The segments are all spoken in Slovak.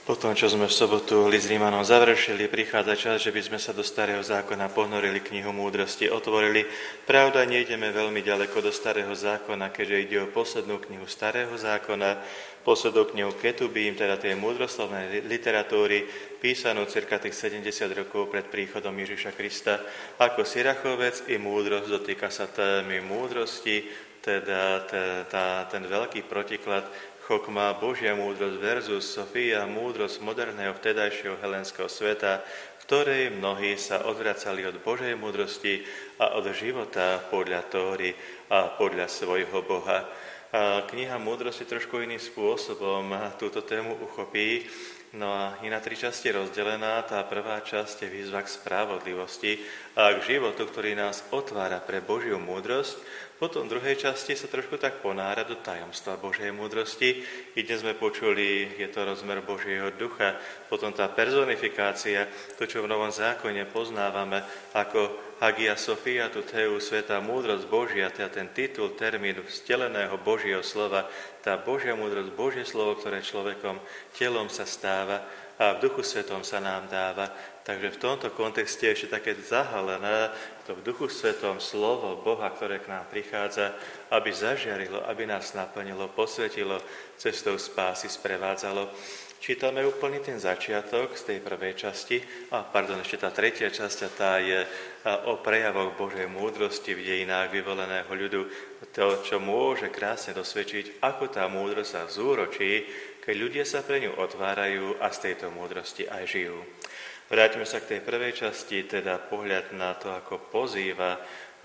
Po tom, čo sme v sobotu list Rímanom završili, prichádza čas, že by sme sa do Starého zákona ponorili, knihu múdrosti otvorili. Pravda, nejdeme veľmi ďaleko do Starého zákona, keďže ide o poslednú knihu Starého zákona, poslednú knihu Ketubím, teda tej múdroslovnej literatúry, písanú cirka tých 70 rokov pred príchodom Ježiša Krista. Ako Sirachovec i múdrosť dotýka sa témy múdrosti, teda ten veľký protiklad Chokma, Božia múdrosť versus Sofia, múdrosť moderného vtedajšieho helenského sveta, v ktorej mnohí sa odvracali od Božej múdrosti a od života podľa Tóry a podľa svojho Boha. A kniha múdrosti trošku iným spôsobom túto tému uchopí. No a je na 3 časti rozdelená. Tá prvá časť je výzva k spravodlivosti a k životu, ktorý nás otvára pre Božiu múdrosť. Potom v druhej časti sa trošku tak ponára do tajomstva Božej múdrosti. I dnes sme počuli, je to rozmer Božieho ducha. Potom tá personifikácia, to, čo v Novom zákone poznávame ako Hagia Sophia, tu Theu, svätá múdrosť Božia, teda ten titul, termín vsteleného Božieho slova, tá Božia múdrosť, Božie slovo, ktoré človekom, telom sa stáva a v Duchu Svetom sa nám dáva. Takže v tomto kontexte ešte také zahalené to v Duchu Svetom slovo Boha, ktoré k nám prichádza, aby zažiarilo, aby nás naplnilo, posvetilo, cestou spásy sprevádzalo. Čítame úplný ten začiatok z tej prvej časti, ešte tá tretia časť, a tá je o prejavoch Božej múdrosti v dejinách vyvoleného ľudu. To, čo môže krásne dosvedčiť, ako tá múdrosť sa zúročí, keď ľudia sa pre ňu otvárajú a z tejto múdrosti aj žijú. Vráťme sa k tej prvej časti, teda pohľad na to, ako pozýva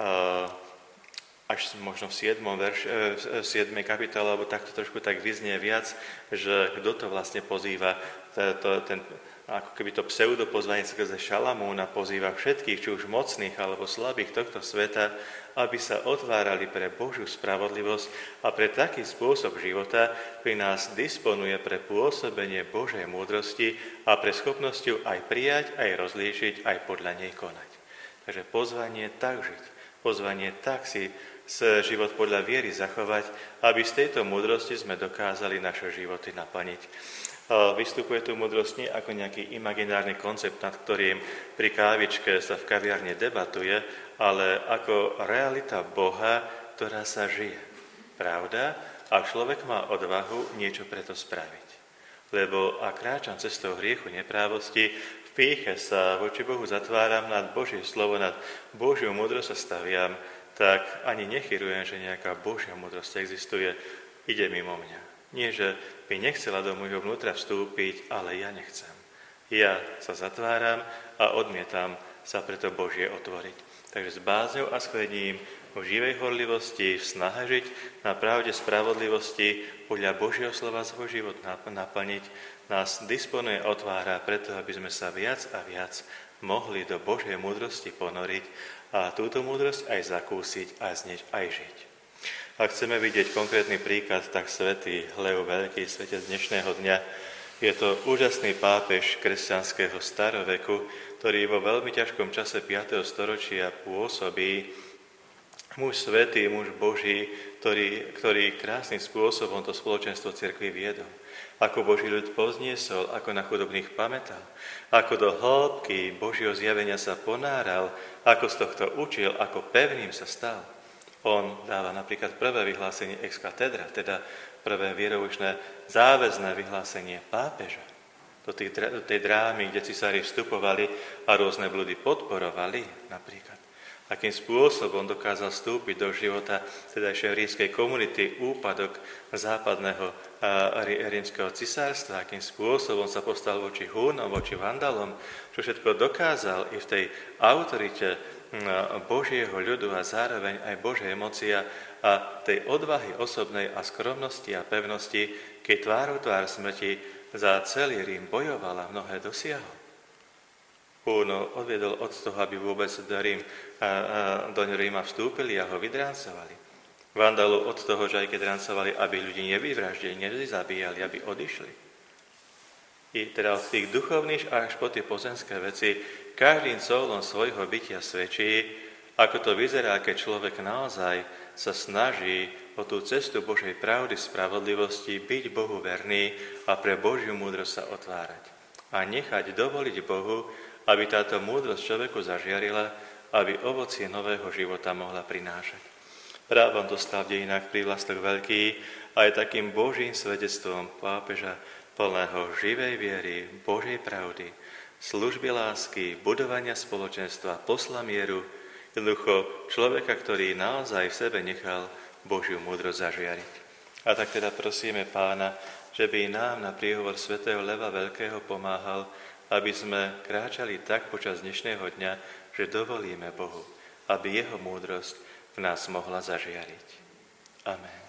až možno v 7. kapitole, alebo takto trošku tak vyznie viac, že kto to vlastne pozýva, ako keby to pseudopozvanie skrze Šalamúna pozýva všetkých, či už mocných alebo slabých tohto sveta, aby sa otvárali pre Božiu spravodlivosť a pre taký spôsob života, ktorý nás disponuje pre pôsobenie Božej múdrosti a pre schopnosť ju aj prijať, aj rozlíšiť, aj podľa nej konať. Takže pozvanie tak žiť, pozvanie tak si život podľa viery zachovať, aby z tejto múdrosti sme dokázali naše životy naplniť. Vystupuje tu múdrosť nie ako nejaký imaginárny koncept, nad ktorým pri kávičke sa v kaviarne debatuje, ale ako realita Boha, ktorá sa žije. Pravda? A človek má odvahu niečo preto spraviť. Lebo ak kráčam cestou hriechu neprávosti, v pýche sa voči Bohu zatváram, nad Božie slovo, nad Božiu múdrosť sa staviam, tak ani nechyrujem, že nejaká Božia múdrosť existuje, ide mimo mňa. Nie, že by nechcela do môjho vnútra vstúpiť, ale ja nechcem. Ja sa zatváram a odmietam sa preto Božie otvoriť. Takže s bázňou a schvedním v živej horlivosti, v snahe žiť na pravde spravodlivosti, podľa Božieho slova svoj život naplniť, nás disponuje, otvára preto, aby sme sa viac a viac mohli do Božej múdrosti ponoriť a túto múdrosť aj zakúsiť a z nej aj žiť. Ak chceme vidieť konkrétny príklad, tak svätý Leo Veľký, svätec dnešného dňa, je to úžasný pápež kresťanského staroveku, ktorý vo veľmi ťažkom čase 5. storočia pôsobí, muž svätý, muž Boží, ktorý krásnym spôsobom to spoločenstvo cirkvi viedol. Ako Boží ľud pozniesol, ako na chudobných pamätal, ako do hĺbky Božieho zjavenia sa ponáral, ako z tohto učil, ako pevným sa stal. On dáva napríklad prvé vyhlásenie ex cathedra, teda prvé vieroučné záväzné vyhlásenie pápeža. Do tej drámy, kde cisári vstupovali a rôzne blúdy podporovali napríklad. Akým spôsobom dokázal vstúpiť do života tedajšej rímskej komunity úpadok západného rímskeho cisárstva, akým spôsobom sa postal voči Húnom, voči Vandalom, čo všetko dokázal i v tej autorite Božieho ľudu a zároveň aj Božej moci a tej odvahy osobnej a skromnosti a pevnosti, keď tvárou tvár smrti za celý Rím bojoval a mnohé dosiahol. Húno odviedol od toho, aby vôbec do Ríma vstúpili a ho vydráncovali. Vandalu od toho, že aj keď dráncovali, aby ľudí nevyvraždili, nezabíjali, aby odišli. I teda od tých duchovných až po tie pozemské veci každým colom svojho bytia svedčí, ako to vyzerá, keď človek naozaj sa snaží po tú cestu Božej pravdy, spravodlivosti, byť Bohu verný a pre Božiu múdrosť sa otvárať. A nechať dovoliť Bohu, aby táto múdrosť človeku zažiarila, aby ovocie nového života mohla prinášať. Právom dostal v dejinách prívlastok veľký a je takým Božím svedectvom pápeža plného živej viery, Božej pravdy, služby lásky, budovania spoločenstva, posla mieru, jednoducho človeka, ktorý naozaj v sebe nechal Božiu múdrosť zažiariť. A tak teda prosíme Pána, že by nám na príhovor svätého Leva Veľkého pomáhal, aby sme kráčali tak počas dnešného dňa, že dovolíme Bohu, aby jeho múdrosť v nás mohla zažiariť. Amen.